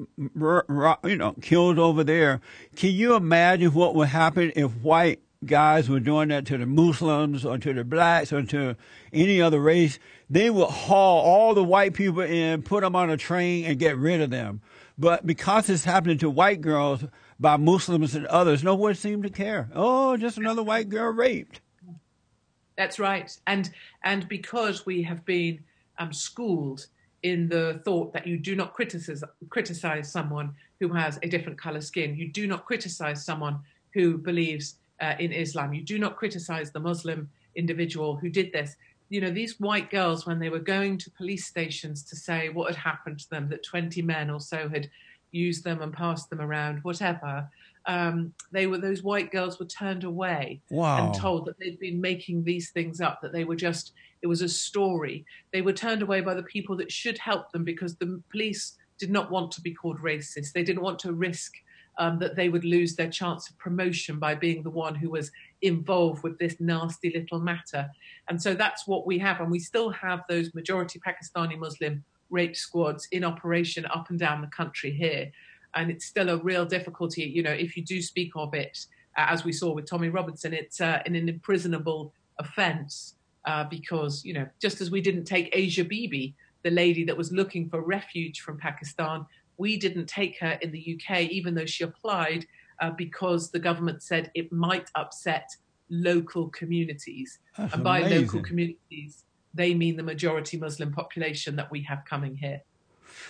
you know, killed over there. Can you imagine what would happen if white guys were doing that to the Muslims or to the blacks or to any other race? They would haul all the white people in, put them on a train, and get rid of them. But because it's happening to white girls by Muslims and others, no one seemed to care. Oh, just another white girl raped. That's right. And and because we have been um, schooled in the thought that you do not criticize criticize someone who has a different color skin. You do not criticize someone who believes uh, in Islam. You do not criticize the Muslim individual who did this. You know, these white girls, when they were going to police stations to say what had happened to them, that twenty men or so had used them and passed them around, whatever, um, they were those white girls were turned away Wow. and told that they'd been making these things up, that they were just, it was a story. They were turned away by the people that should help them, because the police did not want to be called racist. They didn't want to risk um, that they would lose their chance of promotion by being the one who was involved with this nasty little matter. And so that's what we have. And we still have those majority Pakistani Muslim rape squads in operation up and down the country here. And it's still a real difficulty, you know, if you do speak of it, uh, as we saw with Tommy Robinson, it's uh, an imprisonable offence uh, because, you know, just as we didn't take Asia Bibi, the lady that was looking for refuge from Pakistan, we didn't take her in the U K, even though she applied, uh, because the government said it might upset local communities. That's and by amazing. local communities, they mean the majority Muslim population that we have coming here.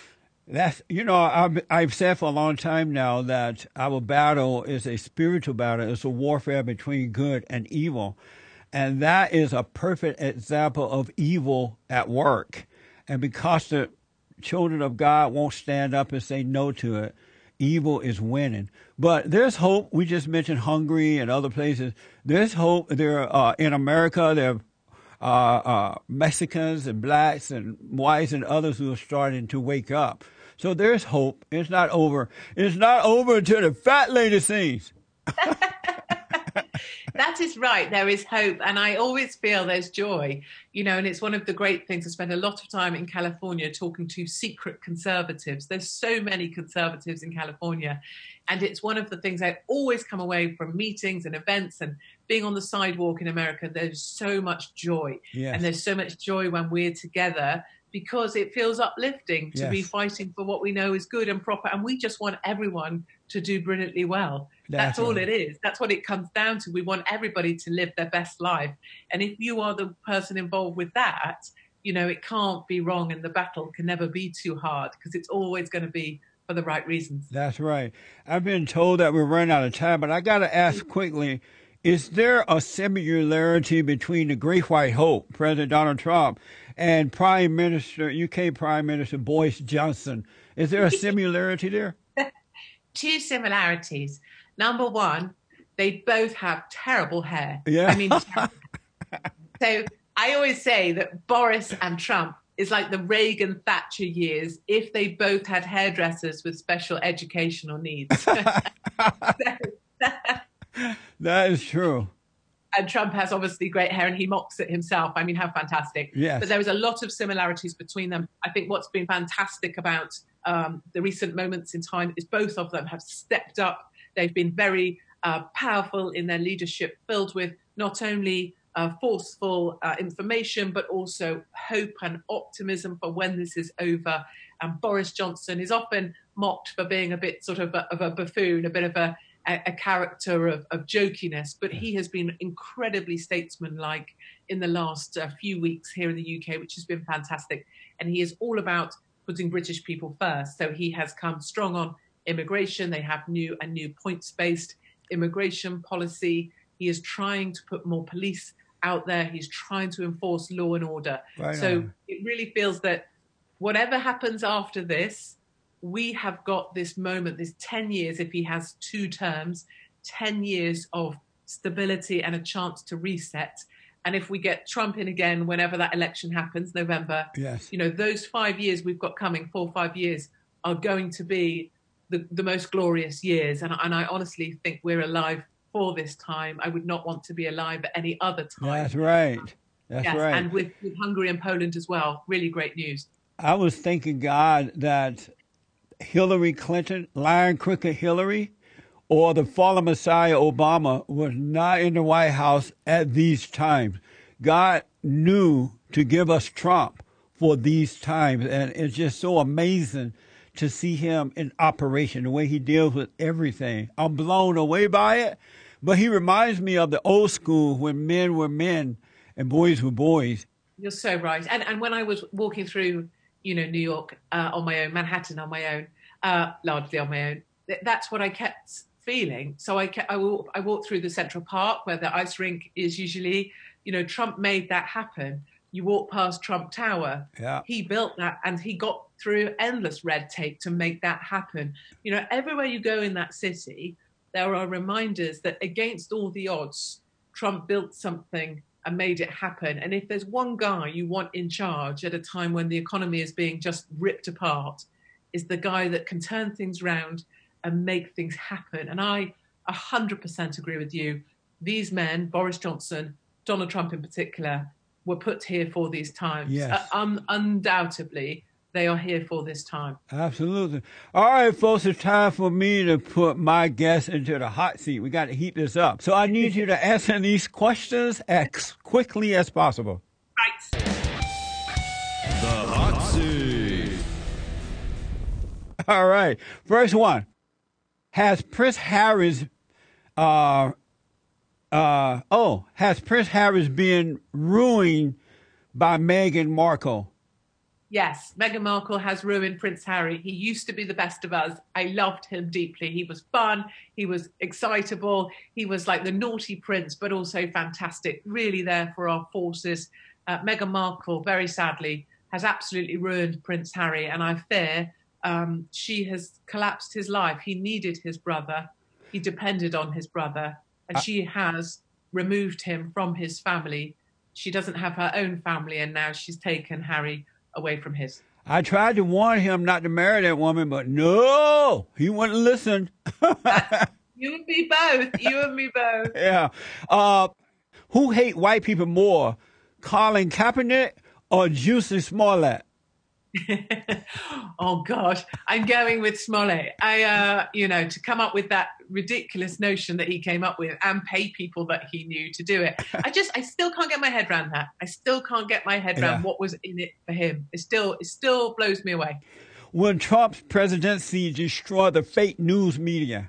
That's, you know, I've, I've said for a long time now that our battle is a spiritual battle. It's a warfare between good and evil. And that is a perfect example of evil at work. And because the children of God won't stand up and say no to it, evil is winning. But there's hope. We just mentioned Hungary and other places. There's hope. There, uh, in America, there are uh, uh, Mexicans and blacks and whites and others who are starting to wake up. So there's hope. It's not over. It's not over until the fat lady sings. That is right. There is hope. And I always feel there's joy, you know, and it's one of the great things. I spend a lot of time in California talking to secret conservatives. There's so many conservatives in California. And it's one of the things I always come away from meetings and events and being on the sidewalk in America. There's so much joy. Yes. And there's so much joy when we're together, because it feels uplifting to yes. be fighting for what we know is good and proper. And we just want everyone to do brilliantly well. That's, That's all right. it is. That's what it comes down to. We want everybody to live their best life. And if you are the person involved with that, you know, it can't be wrong, and the battle can never be too hard, because it's always going to be for the right reasons. That's right. I've been told that we're running out of time, but I got to ask quickly, is there a similarity between the Great White Hope, President Donald Trump, and Prime Minister, U K Prime Minister Boris Johnson? Is there a similarity there? Two similarities. Number one, they both have terrible hair. Yeah. I mean, so I always say that Boris and Trump is like the Reagan Thatcher years if they both had hairdressers with special educational needs. so, that is true. And Trump has obviously great hair, and he mocks it himself. I mean, how fantastic. Yes. But there is a lot of similarities between them. I think what's been fantastic about um, the recent moments in time is both of them have stepped up. They've been very uh, powerful in their leadership, filled with not only uh, forceful uh, information, but also hope and optimism for when this is over. And Boris Johnson is often mocked for being a bit sort of a, of a buffoon, a bit of a, a, a character of, of jokiness, but he has been incredibly statesmanlike in the last uh, few weeks here in the U K, which has been fantastic. And he is all about putting British people first. So he has come strong on immigration. They have new and new points-based immigration policy. He is trying to put more police out there. He's trying to enforce law and order. Right so on. It really feels that whatever happens after this, we have got this moment, this ten years, if he has two terms, ten years of stability and a chance to reset. And if we get Trump in again, whenever that election happens, November, yes. you know, those five years we've got coming, four or five years, are going to be the, the most glorious years. And, and I honestly think we're alive for this time. I would not want to be alive at any other time. That's right. That's yes, right. And with, with Hungary and Poland as well. Really great news. I was thanking God that Hillary Clinton, Lion Cricket Hillary, or the fallen Messiah Obama was not in the White House at these times. God knew to give us Trump for these times. And it's just so amazing to see him in operation, the way he deals with everything. I'm blown away by it. But he reminds me of the old school when men were men and boys were boys. You're so right. And and when I was walking through, you know, New York uh, on my own, Manhattan on my own, uh, largely on my own, th- that's what I kept feeling. So I, kept, I, walk, I walked through the Central Park where the ice rink is usually. You know, Trump made that happen. You walk past Trump Tower. Yeah. He built that, and he got through endless red tape to make that happen. You know, everywhere you go in that city, there are reminders that against all the odds, Trump built something and made it happen. And if there's one guy you want in charge at a time when the economy is being just ripped apart, is the guy that can turn things around and make things happen. And I one hundred percent agree with you. These men, Boris Johnson, Donald Trump in particular, were put here for these times. Yes. Uh, um, undoubtedly, they are here for this time. Absolutely. All right, folks, it's time for me to put my guest into the hot seat. We got to heat this up. So I need you to answer these questions as quickly as possible. Right. The hot seat. All right. First one. Has Prince Harry's uh, Uh, oh, has Prince Harry been ruined by Meghan Markle? Yes, Meghan Markle has ruined Prince Harry. He used to be the best of us. I loved him deeply. He was fun. He was excitable. He was like the naughty prince, but also fantastic, really there for our forces. Uh, Meghan Markle, very sadly, has absolutely ruined Prince Harry. And I fear um, she has collapsed his life. He needed his brother. He depended on his brother. And I- she has removed him from his family. She doesn't have her own family. And now she's taken Harry away from his. I tried to warn him not to marry that woman, but no, he wouldn't listen. You and me both. You and me both. Yeah. Uh, who hate white people more, Colin Kaepernick or Jussie Smollett? Oh God, I'm going with Smollett. I, uh, you know, to come up with that ridiculous notion that he came up with and pay people that he knew to do it. I just, I still can't get my head around that. I still can't get my head around yeah. what was in it for him. It still, it still blows me away. Will Trump's presidency destroy the fake news media?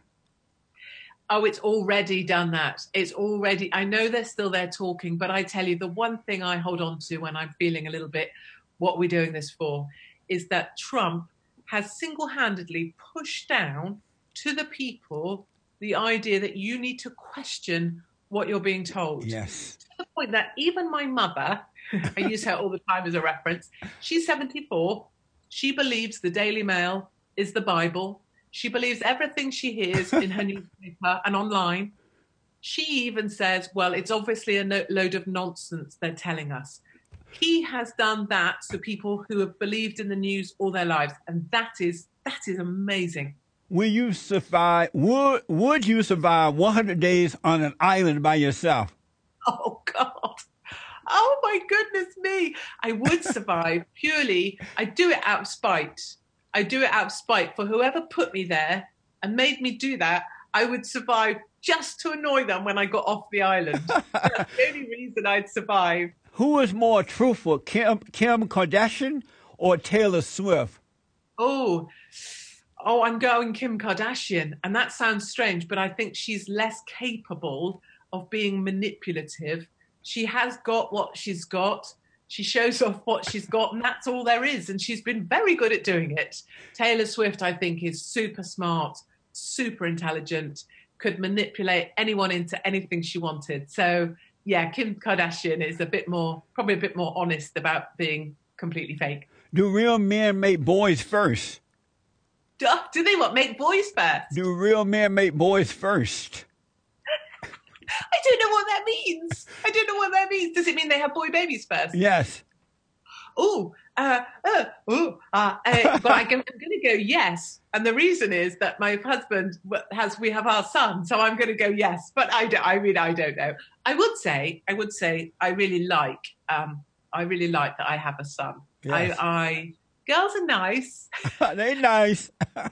Oh, it's already done that. It's already, I know they're still there talking, but I tell you, the one thing I hold on to when I'm feeling a little bit, what we're doing this for, is that Trump has single-handedly pushed down to the people the idea that you need to question what you're being told. Yes. To the point that even my mother, I use her all the time as a reference, she's seventy-four. She believes the Daily Mail is the Bible. She believes everything she hears in her newspaper and online. She even says, well, it's obviously a no- load of nonsense they're telling us. He has done that to people who have believed in the news all their lives, and that is that is amazing. Will you survive? Would Would you survive one hundred days on an island by yourself? Oh God! Oh my goodness me! I would survive purely. I do it out of spite. I do it out of spite for whoever put me there and made me do that. I would survive just to annoy them when I got off the island. That's the only reason I'd survive. Who is more truthful, Kim, Kim Kardashian or Taylor Swift? Oh, oh, I'm going Kim Kardashian. And that sounds strange, but I think she's less capable of being manipulative. She has got what she's got. She shows off what she's got, and that's all there is. And she's been very good at doing it. Taylor Swift, I think, is super smart, super intelligent, could manipulate anyone into anything she wanted. So, yeah, Kim Kardashian is a bit more, probably a bit more honest about being completely fake. Do real men make boys first? Do, do they what, make boys first? Do real men make boys first? I don't know what that means. I don't know what that means. Does it mean they have boy babies first? Yes. Oh, uh, uh, oh, uh, uh, but I go, I'm going to go yes. And the reason is that my husband has, we have our son, so I'm going to go yes. But I, don't, I mean, I don't know. I would say, I would say, I really like, um, I really like that I have a son. Yes. I, I, girls are nice. They're nice.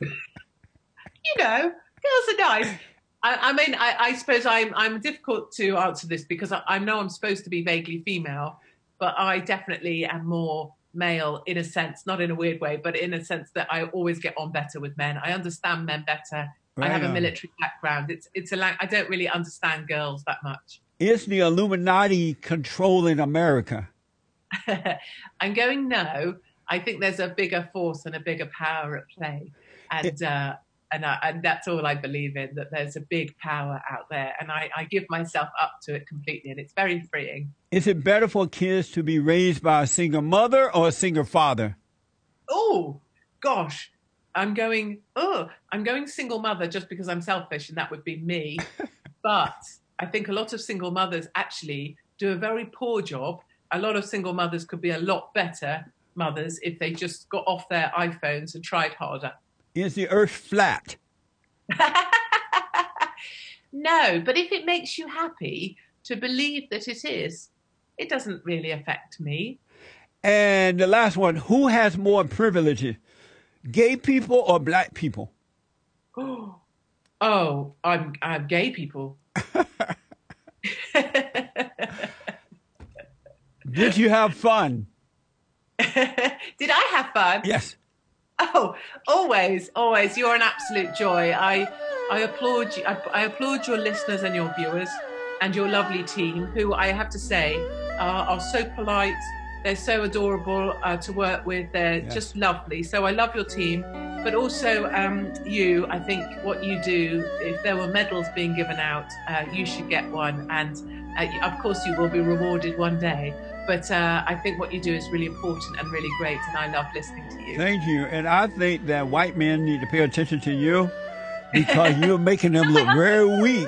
You know, girls are nice. I, I mean, I, I suppose I'm, I'm difficult to answer this because I, I know I'm supposed to be vaguely female, but I definitely am more male in a sense, not in a weird way, but in a sense that I always get on better with men. I understand men better. Right I have on. a military background. It's it's a lang- I don't really understand girls that much. Is the Illuminati controlling America? I'm going no. I think there's a bigger force and a bigger power at play, and it- uh, and I, and that's all I believe in. That there's a big power out there, and I, I give myself up to it completely, and it's very freeing. Is it better for kids to be raised by a single mother or a single father? Oh, gosh. I'm going, oh, I'm going single mother just because I'm selfish, and that would be me. But I think a lot of single mothers actually do a very poor job. A lot of single mothers could be a lot better mothers if they just got off their iPhones and tried harder. Is the earth flat? No, but if it makes you happy to believe that it is, it doesn't really affect me. And the last one, who has more privileges, gay people or black people? Oh, I'm, I'm gay people. Did you have fun? Did I have fun? Yes. Oh, always, always. You're an absolute joy. I, I applaud you. I, I applaud your listeners and your viewers and your lovely team, who I have to say are, are so polite, They're so adorable uh, to work with. They're Yeah. just lovely. So I love your team, but also um, you. I think what you do, if there were medals being given out, uh, you should get one. And uh, of course, you will be rewarded one day. But uh, I think what you do is really important and really great, and I love listening to you. Thank you. And I think that white men need to pay attention to you because you're making them look very weak.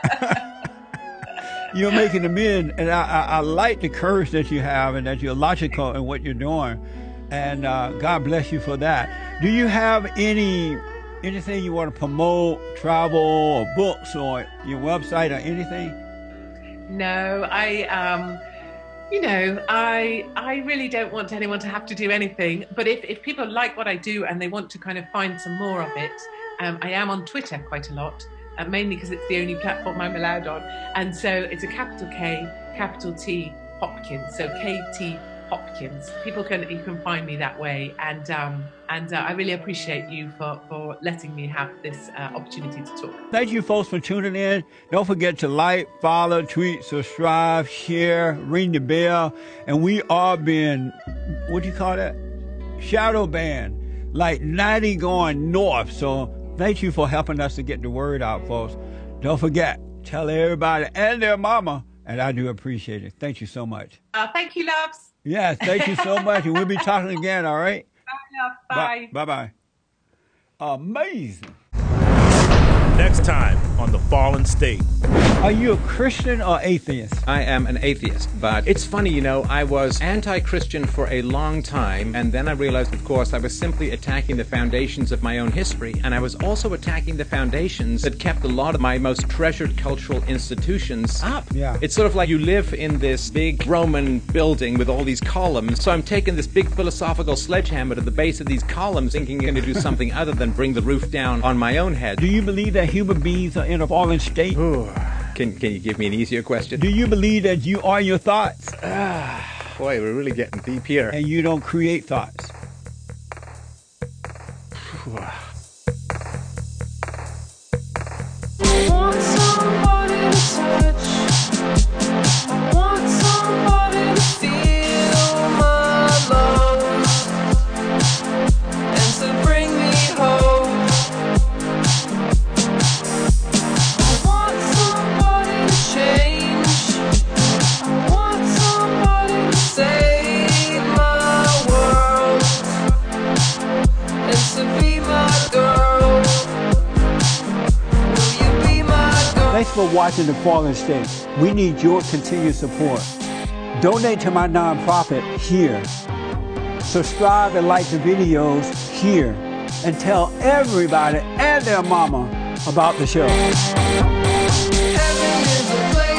You're making them in, and I, I, I like the courage that you have and that you're logical in what you're doing. And uh, God bless you for that. Do you have any anything you want to promote, travel or books or your website or anything? No, I, um, you know, I I really don't want anyone to have to do anything. But if, if people like what I do and they want to kind of find some more of it, um, I am on Twitter quite a lot, uh, mainly because it's the only platform I'm allowed on. And so it's a capital K, capital T, Hopkins. So K T Hopkins. People can you can find me that way, and um, and uh, I really appreciate you for, for letting me have this uh, opportunity to talk. Thank you, folks, for tuning in. Don't forget to like, follow, tweet, subscribe, share, ring the bell, and we are being, what do you call that? Shadow banned, like ninety going north. So thank you for helping us to get the word out, folks. Don't forget, tell everybody and their mama, and I do appreciate it. Thank you so much. Uh, thank you, loves. Yes, thank you so much, and we'll be talking again, all right? Bye, love. Bye. Bye-bye. Amazing. Next time on The Fallen State. Are you a Christian or atheist? I am an atheist, but it's funny, you know, I was anti-Christian for a long time, and then I realized, of course, I was simply attacking the foundations of my own history, and I was also attacking the foundations that kept a lot of my most treasured cultural institutions up. Yeah. It's sort of like you live in this big Roman building with all these columns, so I'm taking this big philosophical sledgehammer to the base of these columns, thinking I'm going to do something other than bring the roof down on my own head. Do you believe that human beings are in a fallen state? Ooh. Can, can you give me an easier question? Do you believe that you are your thoughts Ah, boy, we're really getting deep here. and you don't create thoughts? Want somebody to touch. I want somebody to feel my love and to bring me home. I want somebody to change. I want somebody to save my world and to be my girl. Will you be my girl? Thanks for watching The Fallen State. We need your continued support. Donate to my nonprofit here. Subscribe and like the videos here. And tell everybody and their mama about the show. Heaven is a place